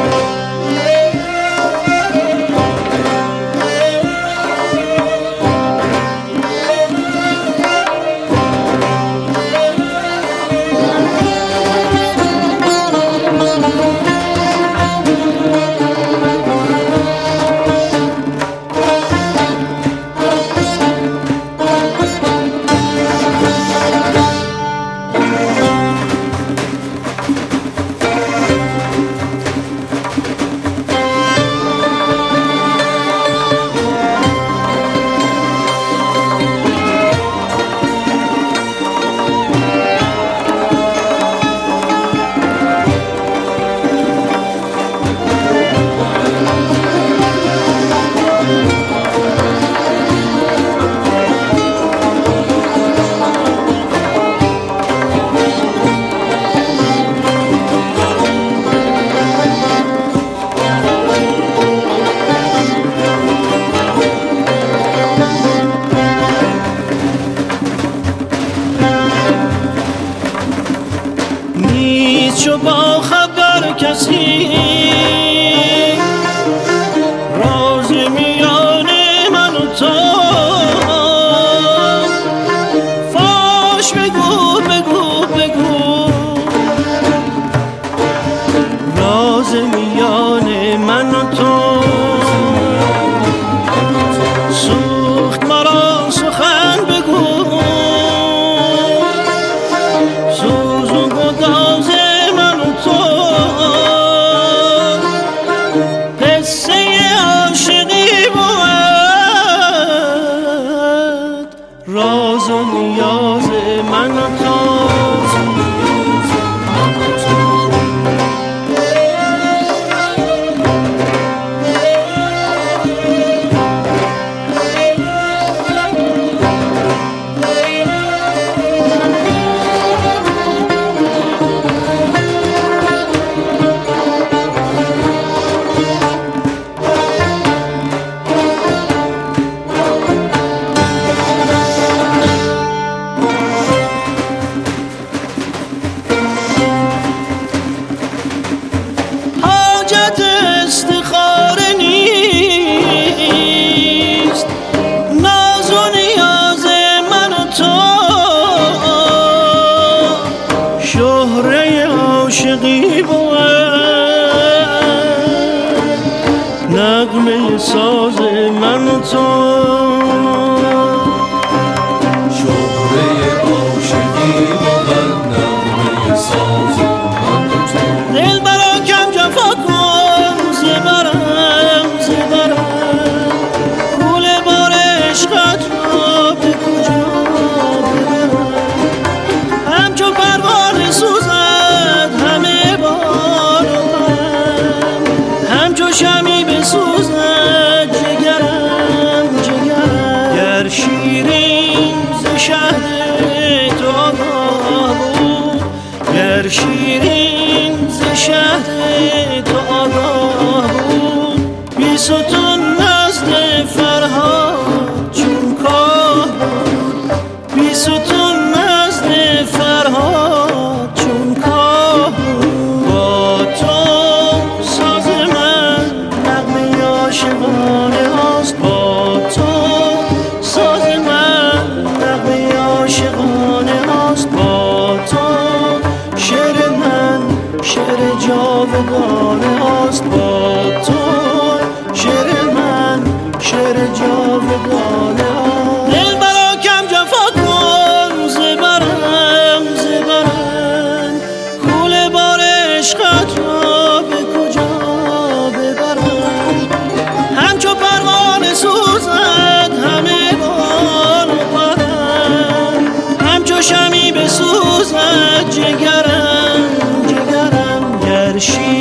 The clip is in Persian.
چو با خبر کسی راز میان من و تو فاش بگو بگو بگو راز میان من و تو سوخت مرا سخن بگو سوز و گداز راز و نیاز من و تو استخاره نیست ناز و نیاز من و تو شهره عاشقی بود نغمه ساز من و تو شهره عاشقی بود نغمه ساز من و تو دل برا کم جفا کن زبرم گول بار عشقت را به کجا ببرم همچو پروانه سوزد همه بار من همچو شمی بسوزد جگرم گر شیرین ز شهد تو آگاه بود گر شیرین ز شهد تو آگاه بود بی ستون نزد فرهاد چون کاه بود بی ستون نزد فرهاد چون کاه بود با تو ساز من نغمه عاشقانه هاست با تو ساز من نغمه عاشقانه هاست با تو شعر من شعر جاودانه هاست با تو شعر من شعر جاودانه هاست دل برا کم جفا کن زبرم کول بار عشقت را به کجا ببرم همچو پروانه سوزد همه بال و پرم همچو شمی بسوزد جگرم گر شیر